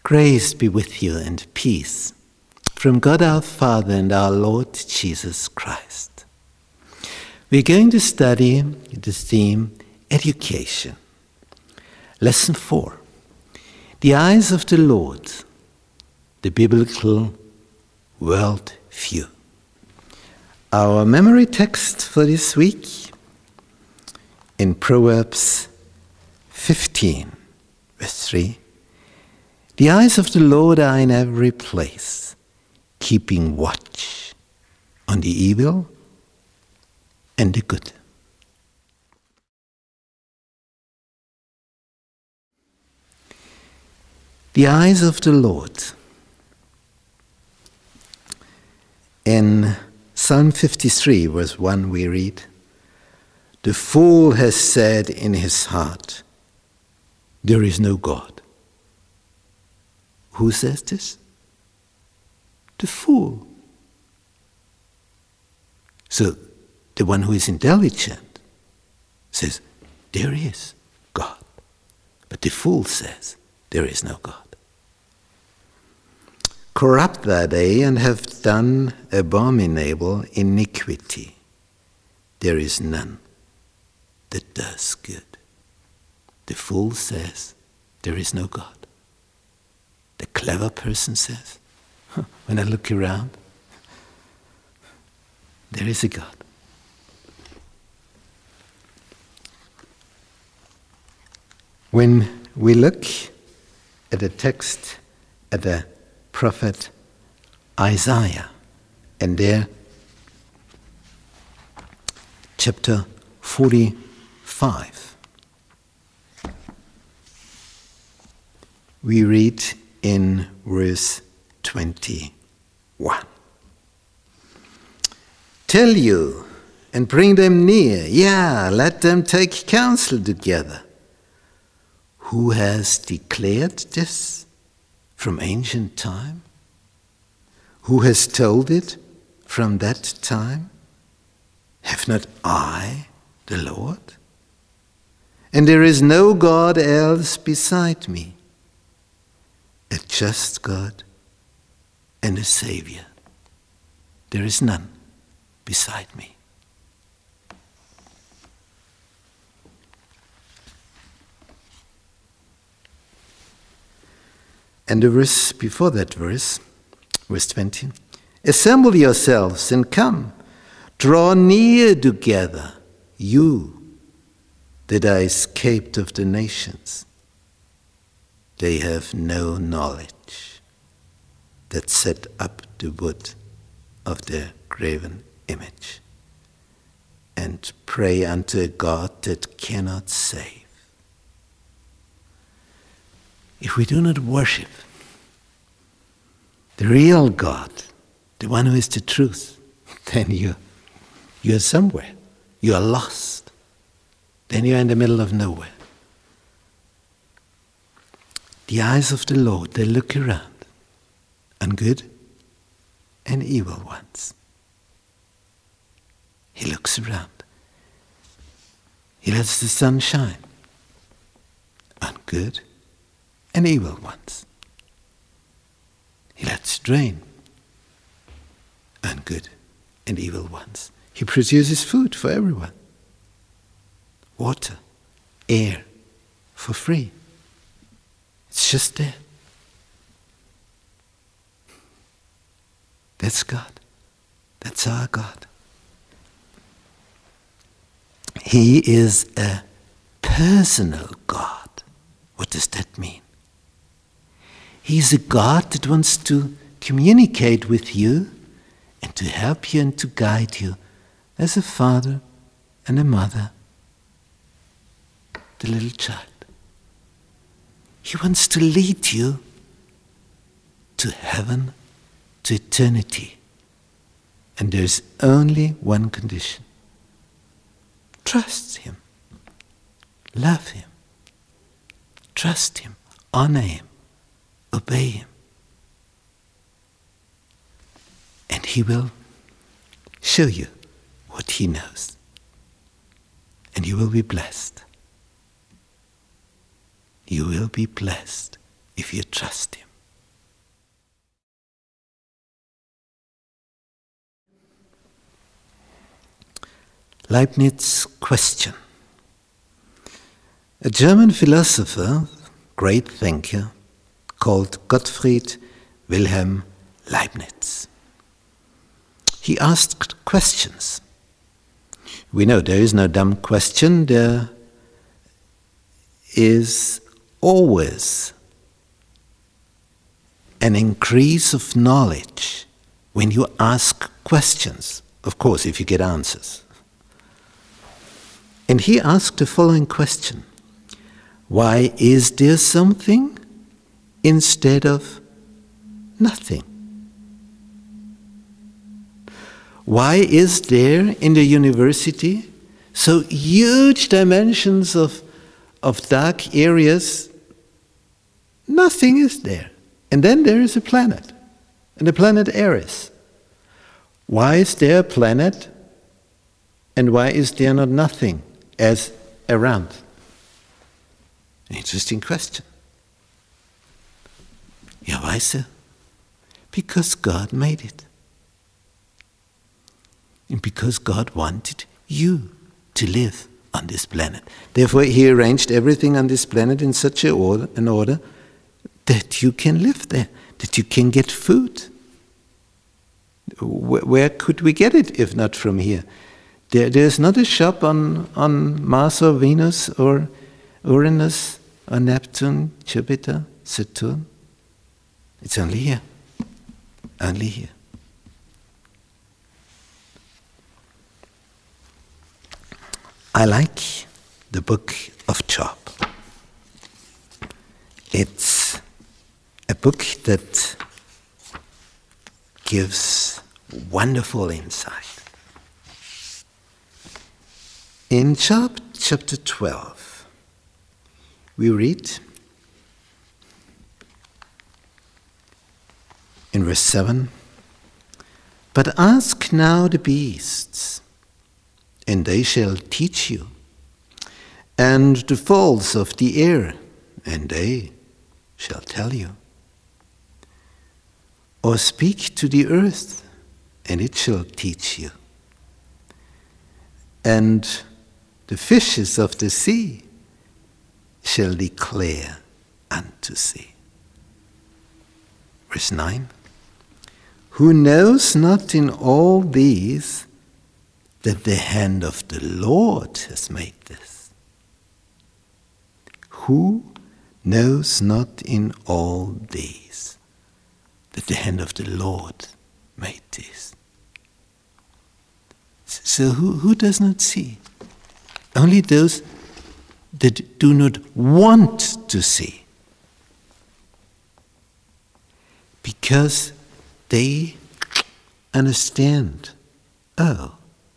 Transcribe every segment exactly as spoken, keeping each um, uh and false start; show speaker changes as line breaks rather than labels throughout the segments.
Grace be with you and peace from God our Father and our Lord Jesus Christ. We're going to study the theme education. Lesson four. The eyes of the Lord, the biblical world view. Our memory text for this week in Proverbs fifteen, verse three. The eyes of the Lord are in every place, keeping watch on the evil and the good. The eyes of the Lord. In Psalm fifty-three, verse one, we read, "The fool has said in his heart, there is no God." Who says this? The fool. So the one who is intelligent says, there is God. But the fool says, there is no God. Corrupt are they and have done abominable iniquity. There is none that does good. The fool says, there is no God. The clever person says, huh, when I look around, there is a God. When we look at the text, at the prophet Isaiah, and there, chapter forty-five, we read in verse twenty-one. Tell you and bring them near, yeah, let them take counsel together. Who has declared this from ancient time? Who has told it from that time? Have not I, the Lord? And there is no God else beside me, a just God and a Savior. There is none beside me. And the verse before that verse, verse twenty, assemble yourselves and come, draw near together, you that are escaped of the nations. They have no knowledge that set up the wood of their graven image and pray unto a God that cannot save. If we do not worship the real God, the one who is the truth, then you, you are somewhere. You are lost. Then you are in the middle of nowhere. The eyes of the Lord, they look around on good and evil ones. He looks around. He lets the sun shine on good and evil ones. He lets it rain on good and evil ones. He produces food for everyone. Water, air, for free. It's just there. That's God. That's our God. He is a personal God. What does that mean? He's a God that wants to communicate with you and to help you and to guide you as a father and a mother, the little child. He wants to lead you to heaven, to eternity. And there's only one condition. Trust Him. Love Him. Trust Him. Honor Him. Obey Him. And He will show you what He knows. And you will be blessed. You will be blessed if you trust Him. Leibniz question. A German philosopher, great thinker, called Gottfried Wilhelm Leibniz. He asked questions. We know there is no dumb question. There is always an increase of knowledge when you ask questions. Of course, if you get answers. And he asked the following question: why is there something instead of nothing? Why is there in the university so huge dimensions of, of dark areas? Nothing is there. And then there is a planet, and the planet Eris. Why is there a planet, and why is there not nothing as around? An interesting question. Ja, weißt du? Because God made it. And because God wanted you to live on this planet. Therefore, He arranged everything on this planet in such an order, an order that you can live there, that you can get food. Where, where could we get it if not from here? There, there's not a shop on, on Mars or Venus or Uranus or Neptune, Jupiter, Saturn. It's only here. Only here. I like the book of Job. It's a book that gives wonderful insight. In Job chapter twelve, we read in verse seven, "But ask now the beasts, and they shall teach you, and the fowls of the air, and they shall tell you. Or speak to the earth, and it shall teach you. And the fishes of the sea shall declare unto thee." Verse nine, "Who knows not in all these that the hand of the Lord has made this?" Who knows not in all these that the hand of the Lord made this? So who, who does not see? Only those that do not want to see. Because they understand, oh,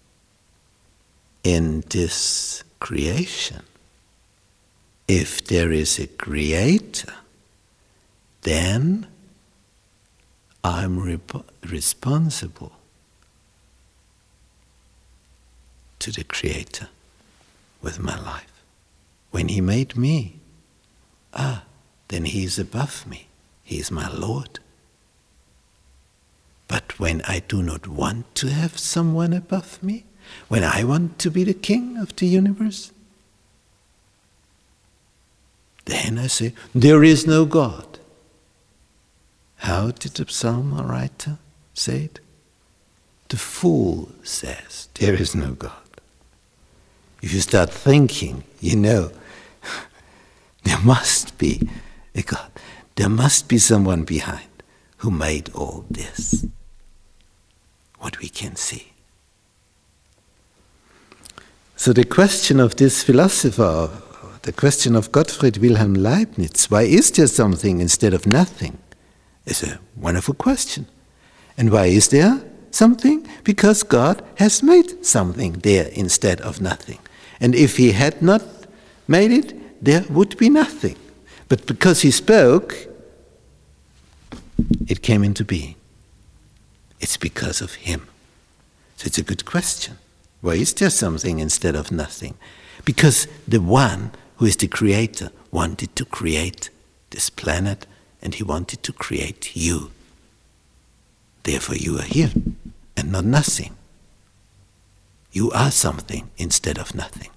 in this creation, if there is a creator, then I'm rep- responsible to the creator with my life. When he made me, ah, then he is above me. He is my Lord. But when I do not want to have someone above me, when I want to be the king of the universe, then I say, there is no God. How did the psalm writer say it? The fool says, there is no God. If you start thinking, you know, there must be a God. There must be someone behind who made all this, what we can see. So the question of this philosopher, the question of Gottfried Wilhelm Leibniz, why is there something instead of nothing, is a wonderful question. And why is there something? Because God has made something there instead of nothing. And if he had not made it, there would be nothing. But because he spoke, it came into being. It's because of him. So it's a good question. Why is there something instead of nothing? Because the one who is the creator wanted to create this planet, and he wanted to create you. Therefore you are here and not nothing. You are something instead of nothing.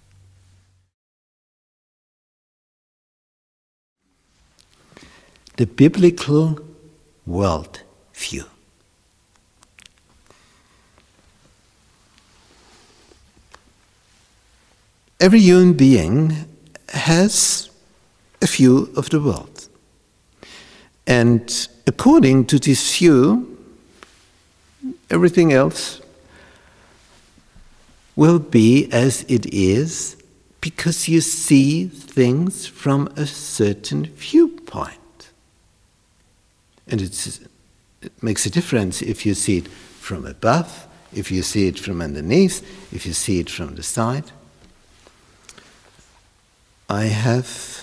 The biblical world view. Every human being has a view of the world. And according to this view, everything else will be as it is because you see things from a certain viewpoint. And it's, it makes a difference if you see it from above, if you see it from underneath, if you see it from the side. I have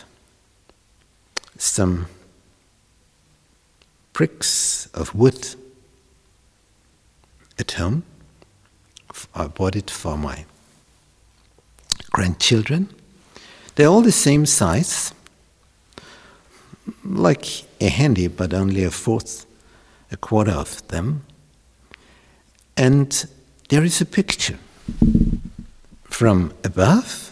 some bricks of wood at home. I bought it for my grandchildren. They're all the same size, like a handy, but only a fourth, a quarter of them. And there is a picture from above.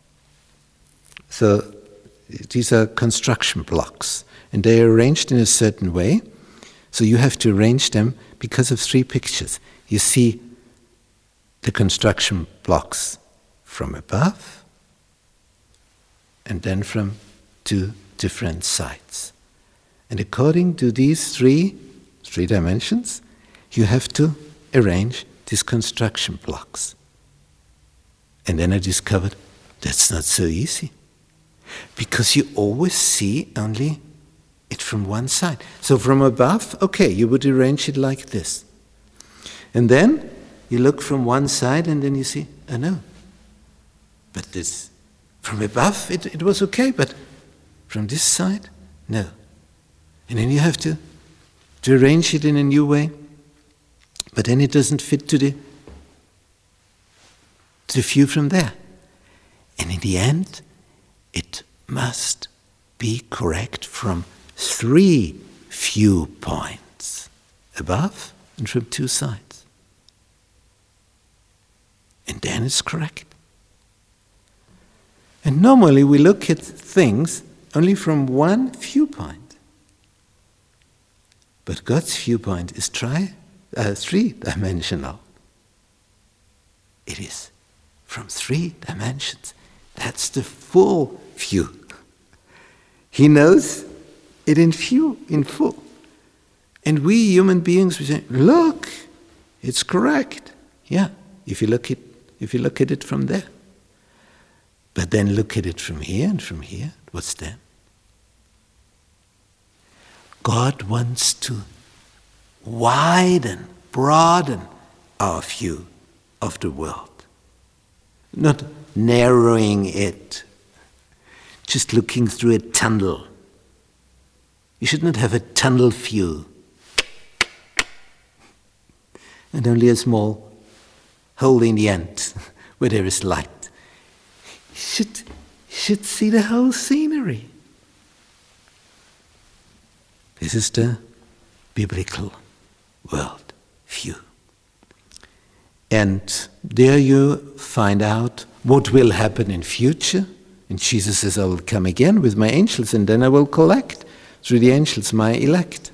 So these are construction blocks, and they are arranged in a certain way. So you have to arrange them because of three pictures. You see the construction blocks from above, and then from two different sides. And according to these three, three dimensions, you have to arrange these construction blocks. And then I discovered that's not so easy. Because you always see only it from one side. So from above, okay, you would arrange it like this. And then you look from one side and then you see, oh no. But this, from above it, it was okay, but from this side, no. And then you have to, to arrange it in a new way. But then it doesn't fit to the, to the view from there. And in the end, it must be correct from three viewpoints, above and from two sides. And then it's correct. And normally we look at things only from one viewpoint. But God's viewpoint is tri, uh, three-dimensional. It is from three dimensions. That's the full view. He knows it in view, in full. And we human beings, we say, look, it's correct. Yeah, if you look at, if you look at it from there. But then look at it from here and from here, what's there? God wants to widen, broaden our view of the world. Not narrowing it, just looking through a tunnel. You should not have a tunnel view and only a small hole in the end where there is light. You should, you should see the whole scenery. This is the biblical world view. And there you find out what will happen in future. And Jesus says, I will come again with my angels, and then I will collect through the angels my elect.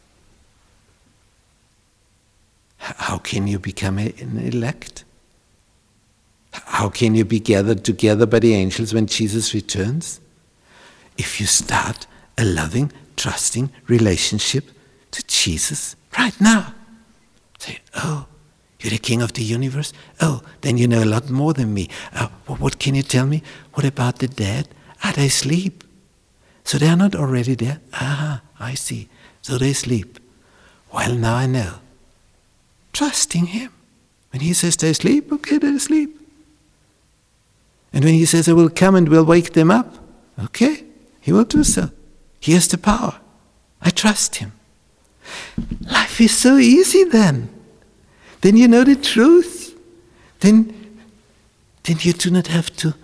How can you become an elect? How can you be gathered together by the angels when Jesus returns? If you start a loving, trusting relationship to Jesus right now. Say, oh, you're the king of the universe? Oh, then you know a lot more than me. Uh, what can you tell me? What about the dead? Ah, they sleep. So they are not already there? Ah, I see. So they sleep. Well, now I know. Trusting him. When he says they sleep, okay, they sleep. And when he says I will come and will wake them up, okay, he will do so. He has the power. I trust him. Life is so easy then. Then you know the truth. Then, then you do not have to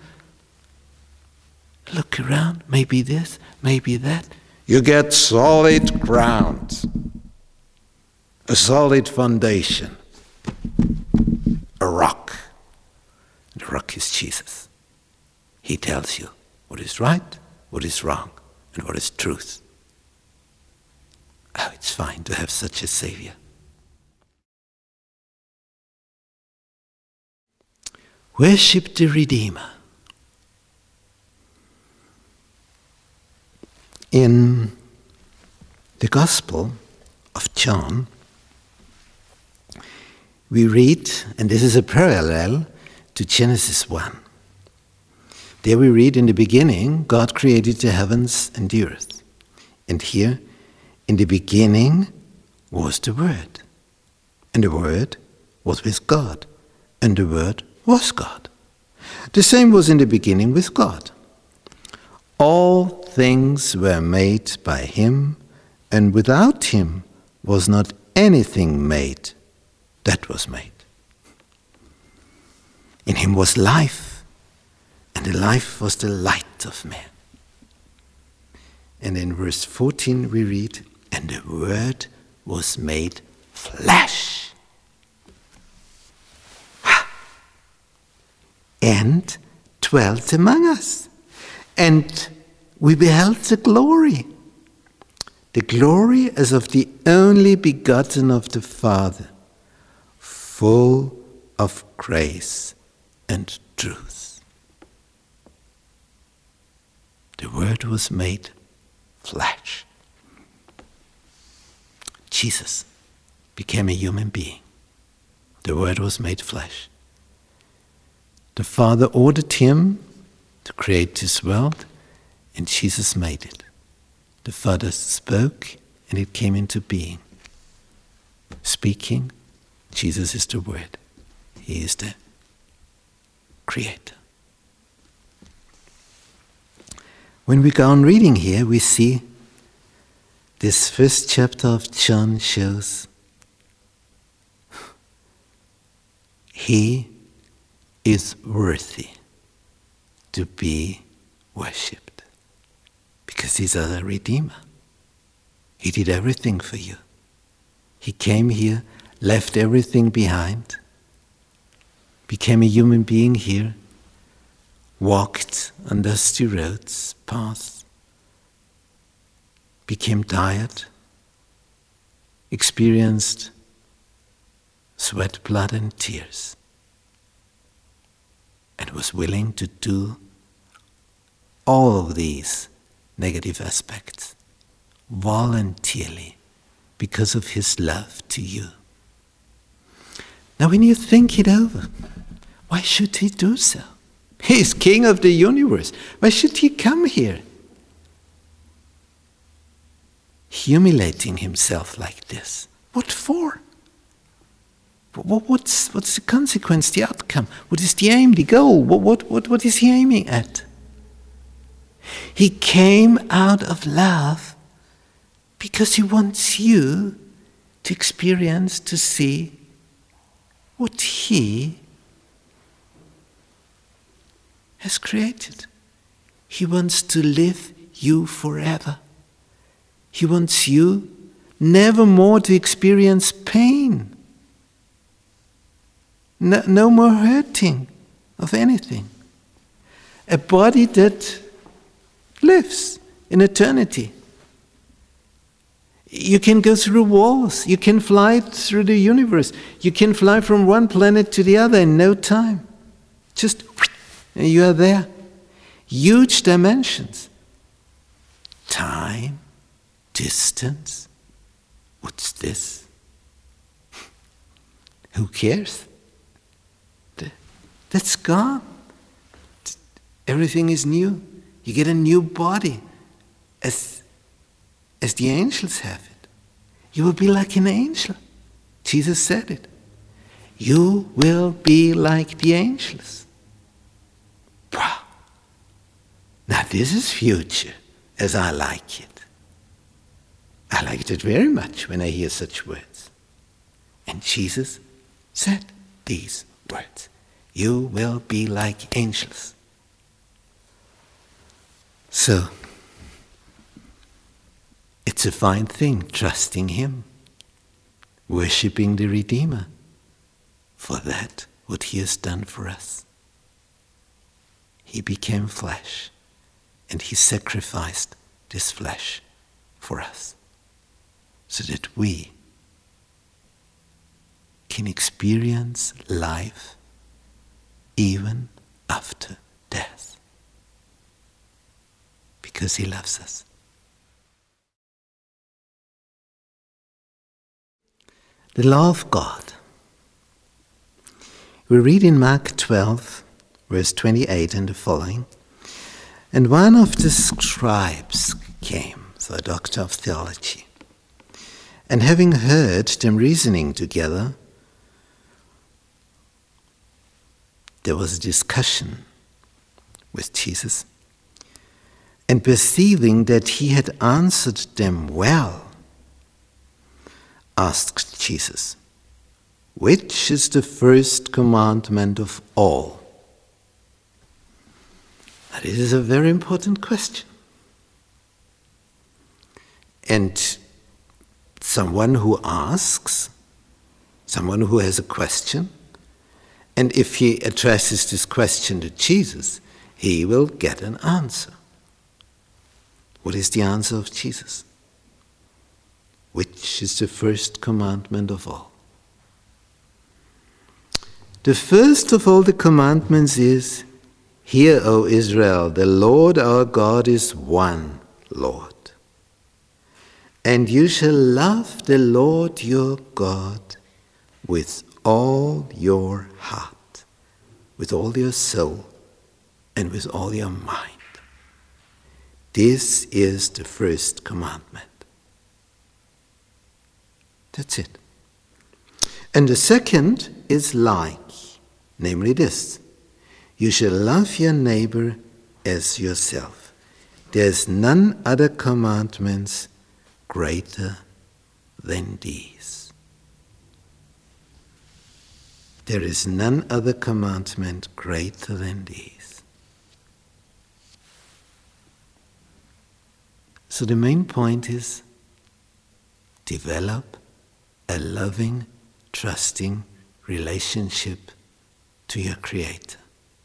look around. Maybe this, maybe that. You get solid ground. A solid foundation. A rock. The rock is Jesus. He tells you what is right, what is wrong, and what is truth. Oh, it's fine to have such a Savior. Worship the Redeemer. In the Gospel of John, we read, and this is a parallel to Genesis one. There we read, in the beginning, God created the heavens and the earth. And here, in the beginning was the Word. And the Word was with God. And the Word was God. The same was in the beginning with God. All things were made by him, and without him was not anything made that was made. In him was life, and the life was the light of man. And in verse fourteen we read, and the Word was made flesh. And dwelt among us. And we beheld the glory. The glory as of the only begotten of the Father, full of grace and truth. The Word was made flesh. Jesus became a human being. The Word was made flesh. The Father ordered him to create this world, and Jesus made it. The Father spoke, and it came into being. Speaking, Jesus is the Word. He is the Creator. When we go on reading here, we see this first chapter of John shows he is worthy to be worshipped because he's a Redeemer. He did everything for you. He came here, left everything behind, became a human being here, walked on dusty roads, paths, became tired, experienced sweat, blood, and tears, and was willing to do all of these negative aspects voluntarily because of his love to you. Now when you think it over, why should he do so? He is King of the universe. Why should he come here? Humiliating himself like this. What for? What's, what's the consequence, the outcome? What is the aim, the goal? What, what, what, what is he aiming at? He came out of love because he wants you to experience, to see what he has created. He wants to live you forever. He wants you never more to experience pain. No, no more hurting of anything. A body that lives in eternity. You can go through walls. You can fly through the universe. You can fly from one planet to the other in no time. Just, and you are there. Huge dimensions. Time, distance. What's this? Who cares? That's gone. Everything is new. You get a new body, as, as the angels have it. You will be like an angel. Jesus said it. You will be like the angels. Wow. Now this is future, as I like it. I liked it very much when I hear such words. And Jesus said these words. You will be like angels. So, it's a fine thing, trusting him, worshipping the Redeemer for that, what he has done for us. he became flesh, and he sacrificed this flesh for us, so that we can experience life even after death, because he loves us. The law of God. We read in Mark twelve, verse twenty-eight and the following, "And one of the scribes came," so a doctor of theology, "and having heard them reasoning together," there was a discussion with Jesus, "and perceiving that he had answered them well, asked Jesus, 'Which is the first commandment of all?'" Now, this is a very important question. And someone who asks, someone who has a question, and if he addresses this question to Jesus, he will get an answer. What is the answer of Jesus? Which is the first commandment of all? The first of all the commandments is, "Hear, O Israel, the Lord our God is one Lord. And you shall love the Lord your God with all your heart, with all your soul, and with all your mind. This is the first commandment." That's it. And the second is like, namely this: "You shall love your neighbor as yourself. There is none other commandments greater than these." There is none other commandment greater than these. So the main point is, develop a loving, trusting relationship to your Creator.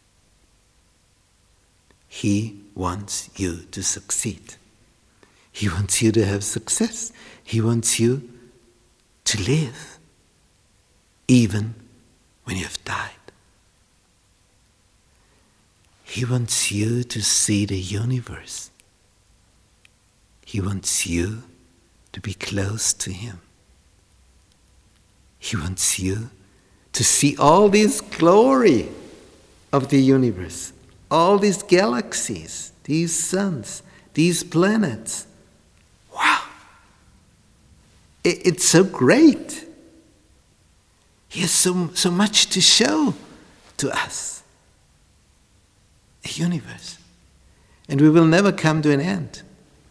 He wants you to succeed. He wants you to have success. He wants you to live, even when you have died. He wants you to see the universe. He wants you to be close to Him. He wants you to see all this glory of the universe, all these galaxies, these suns, these planets. Wow! It, it's so great. He has so, so much to show to us. A universe. And we will never come to an end.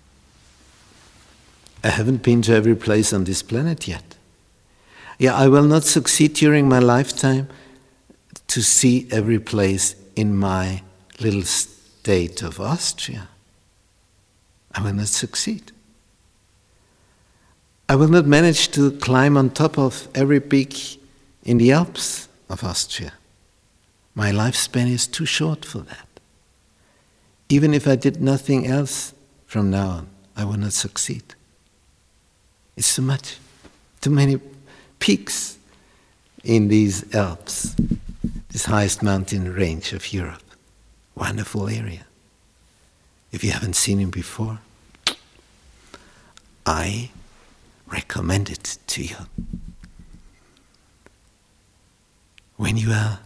I haven't been to every place on this planet yet. Yeah, I will not succeed during my lifetime to see every place in my little state of Austria. I will not succeed. I will not manage to climb on top of every peak in the Alps of Austria. My lifespan is too short for that. Even if I did nothing else from now on, I will not succeed. It's too much, too many peaks in these Alps, this highest mountain range of Europe. Wonderful area. If you haven't seen it before, I recommend it to you. When you are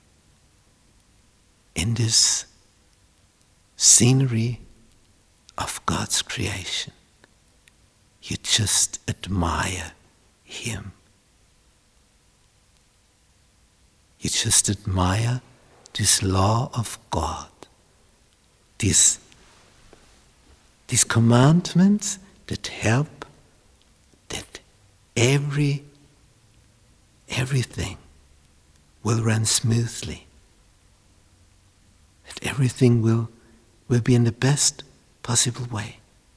in this scenery of God's creation, you just admire Him. You just admire this law of God, these, these commandments that help that every everything will run smoothly, that everything will, will be in the best possible way.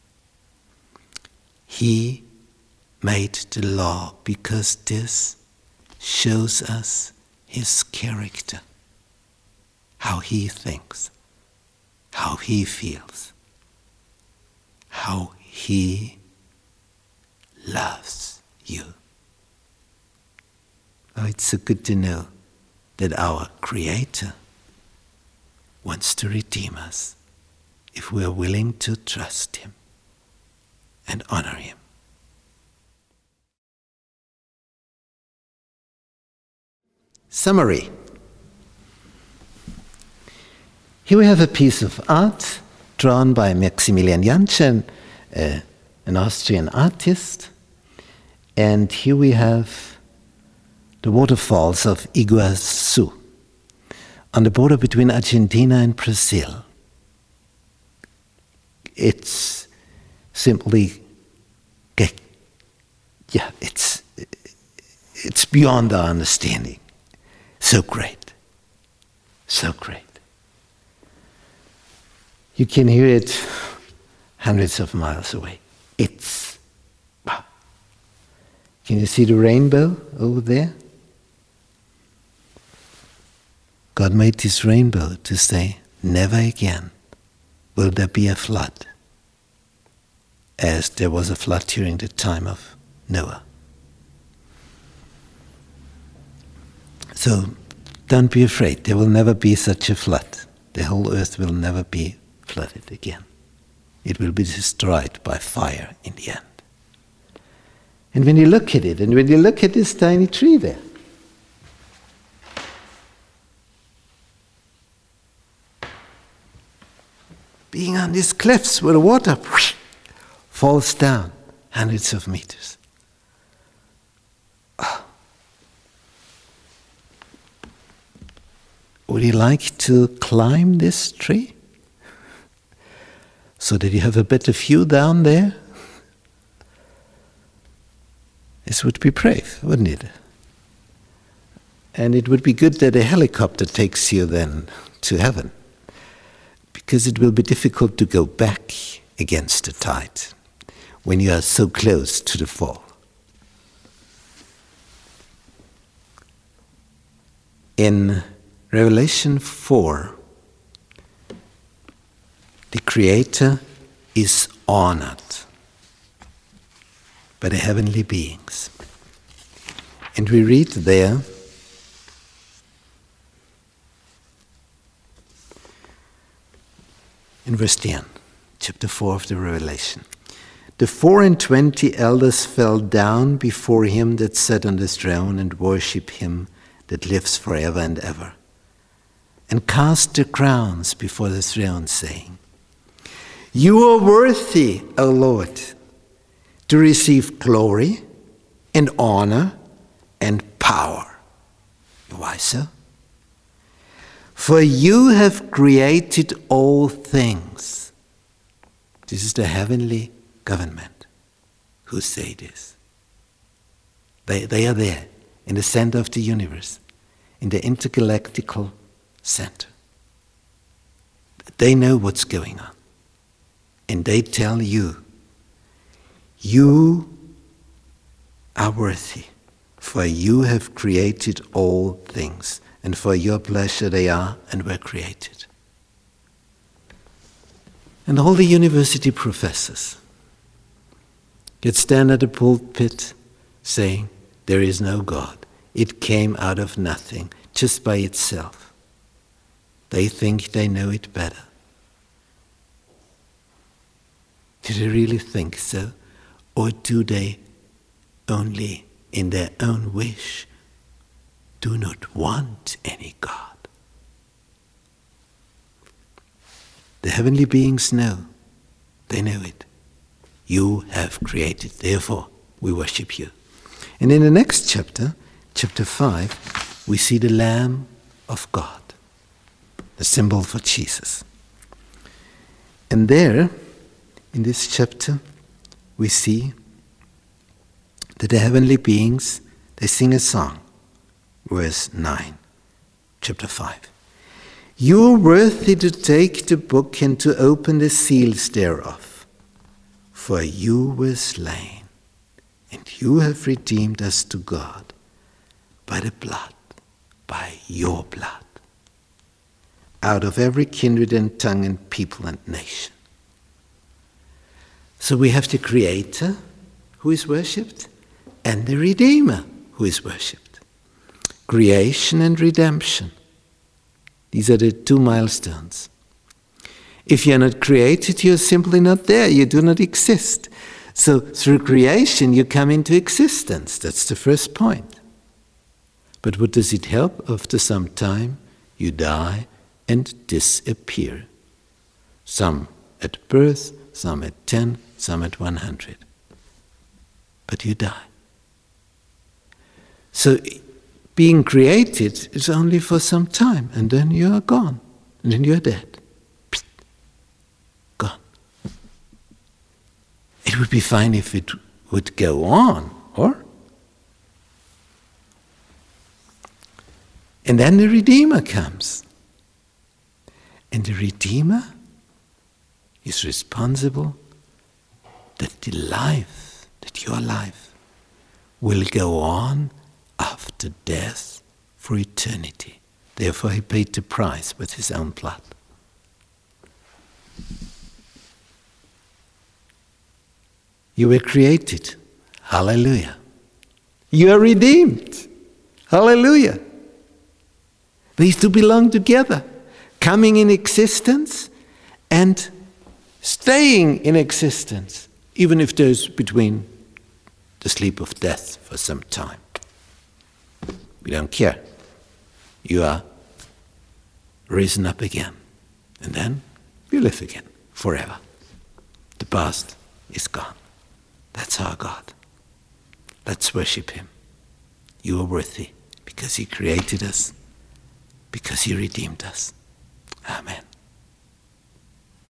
He made the law because this shows us His character, how He thinks, how he feels, how he loves you. Oh, it's so good to know that our Creator wants to redeem us if we are willing to trust him and honor him. Summary. Here we have a piece of art drawn by Maximilian Janschen, uh, an Austrian artist. And here we have the waterfalls of Iguazu on the border between Argentina and Brazil. It's simply, yeah, it's, it's beyond our understanding. So great, so great. You can hear it hundreds of miles away. It's, wow. Can you see the rainbow over there? God made this rainbow to say, never again will there be a flood, as there was a flood during the time of Noah. So don't be afraid, there will never be such a flood. The whole earth will never be flooded again. It will be destroyed by fire in the end. And when you look at it, and when you look at this tiny tree there, being on these cliffs where the water whoosh, falls down hundreds of meters. Oh. Would you like to climb this tree so that you have a better view down there? This would be brave, wouldn't it? And it would be good that a helicopter takes you then to heaven, because it will be difficult to go back against the tide when you are so close to the fall. In Revelation four, the Creator is honored by the heavenly beings. And we read there, in verse ten, chapter four of the Revelation. The four and twenty elders fell down before him that sat on the throne and worshipped him that lives forever and ever, and cast their crowns before the throne, saying, You are worthy, O Lord, to receive glory and honor and power. Why so? For you have created all things. This is the heavenly government who say this. They, they are there in the center of the universe, in the intergalactical center. They know what's going on. And they tell you, you are worthy, for you have created all things, and for your pleasure they are and were created. And all the university professors get stand at the pulpit saying, there is no God. It came out of nothing, just by itself. They think they know it better. Do they really think so? Or do they only, in their own wish, do not want any God? The heavenly beings know. They know it. You have created, therefore we worship you. And in the next chapter, chapter five, we see the Lamb of God, the symbol for Jesus. And there, in this chapter, we see that the heavenly beings, they sing a song. Verse nine, chapter five. You are worthy to take the book and to open the seals thereof, for you were slain, and you have redeemed us to God by the blood, by your blood, out of every kindred and tongue and people and nation. So we have the Creator who is worshipped and the Redeemer who is worshipped. Creation and redemption. These are the two milestones. If you're not created, you're simply not there. You do not exist. So through creation, you come into existence. That's the first point. But what does it help? After some time, you die and disappear. Some at birth, some at ten, some at one hundred. But you die. So being created is only for some time, and then you are gone, and then you are dead. Gone. It would be fine if it would go on, or? And then the Redeemer comes. And the Redeemer is responsible that the life, that your life, will go on after death for eternity. Therefore he paid the price with his own blood. You were created. Hallelujah. You are redeemed. Hallelujah. These two belong together, coming in existence and staying in existence, even if there's between the sleep of death for some time. We don't care. You are risen up again, and then you live again forever. The past is gone. That's our God. Let's worship him. You are worthy because he created us, because he redeemed us. Amen.